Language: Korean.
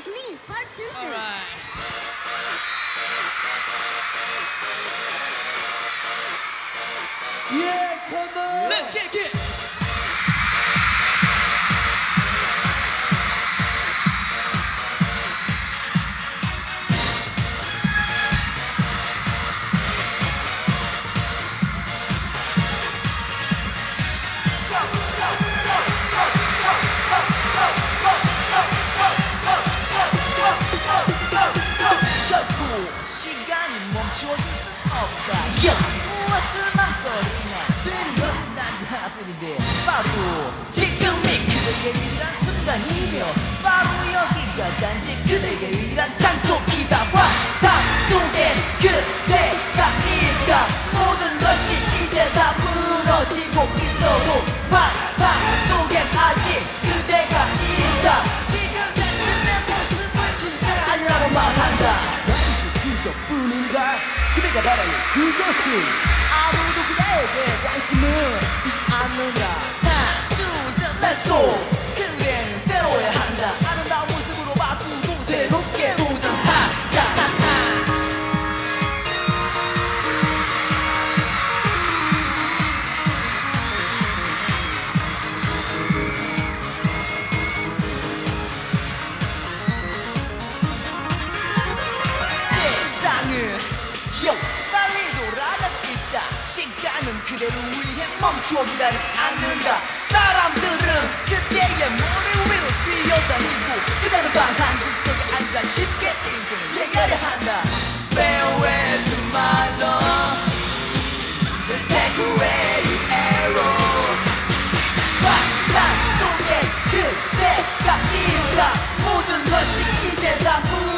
It's me, Bart Simpson. All right. Yeah, come on. Let's kick it. 결코 시간이 멈추어질 순 없다. 무엇을 망설이나 되는 것은 단지 하나뿐인데 바로 지금이 그대에게 유일한 순간이며 바로 여기가 단지 그대에게 유일한 장소이다. 환상 속엔 그대가 있다. 모든 것이 이제 다 무너지고 있어도 환상 속엔 아직 그대가 있다. 지금 다시 내 모습은 진짜가 아니라고 말한다. 단지 그것뿐인가? 그대가 바라는 그것은 아무도 그대에게 관심을 두지 않는다. 하나 둘셋 let's go. 그대는 새로워야 한다. 아름다운 모습으로 바꾸고 새롭게 도전하자. 세상은 빨리 돌아가고 있다. 시간은 그대를 위해 멈추어 기다리지 않는다. 사람들은 그대의 머리 위로 뛰어다니고 그대는 방 한 구석에 앉아 쉽게 인생을 얘기하려 한다. Farewell to my love. Take away your arrow. 환상 속에 그대가 있다. 모든 것이 이제 다